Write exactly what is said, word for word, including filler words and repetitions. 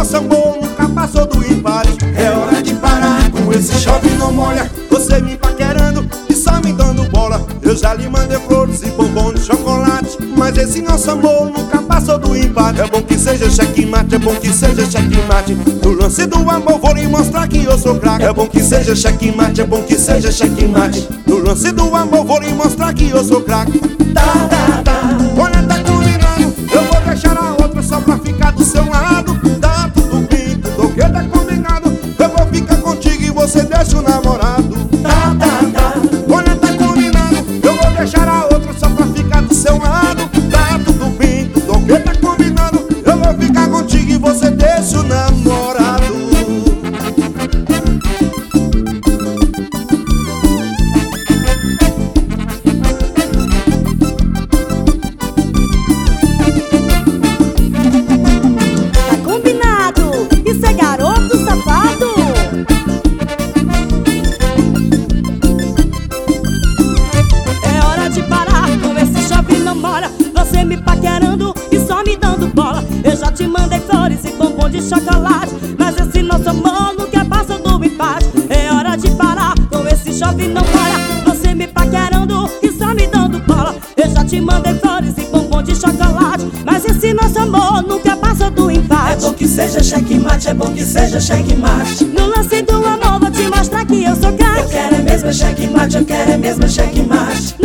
nosso amor nunca passou do empate. É hora de parar com esse chove e não molha. Você me paquerando e só me dando bola. Eu já lhe mandei flores e bombom de chocolate, mas esse nosso amor nunca passou do empate. É bom que seja checkmate, é bom que seja checkmate. No lance do amor vou lhe mostrar que eu sou craque. É bom que seja checkmate, é bom que seja checkmate. No lance do amor vou lhe mostrar que eu sou craque. Tá, tá, tá. Olha, tá combinando, eu vou deixar a outra só pra ficar do seu lado. Tá tudo bem, tudo o que tá combinado. Eu vou ficar contigo e você deixa o namorado. Tá, tá, tá. Olha, tá combinado, eu vou deixar a outra só pra ficar do seu lado. Tá tudo bem, tudo o que tá combinado. Eu vou ficar contigo e você deixa o namorado. Você me paquerando e só me dando bola. Eu já te mandei flores e bombom de chocolate, mas esse nosso amor nunca passa do empate. É hora de parar com esse chove e não para. Você me paquerando e só me dando bola. Eu já te mandei flores e bombom de chocolate, mas esse nosso amor nunca passa do empate. É bom que seja checkmate, é bom que seja checkmate. No lance do amor vou te mostrar que eu sou craque. Eu quero é mesmo checkmate, eu quero é mesmo checkmate.